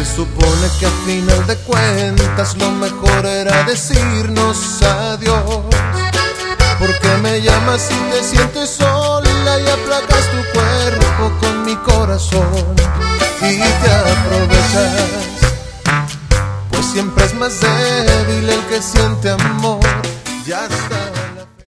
Se supone que a final de cuentas lo mejor era decirnos adiós. ¿Por qué me llamas si te sientes sola y aplacas tu cuerpo con mi corazón? Y te aprovechas, pues siempre es más débil el que siente amor. Ya está.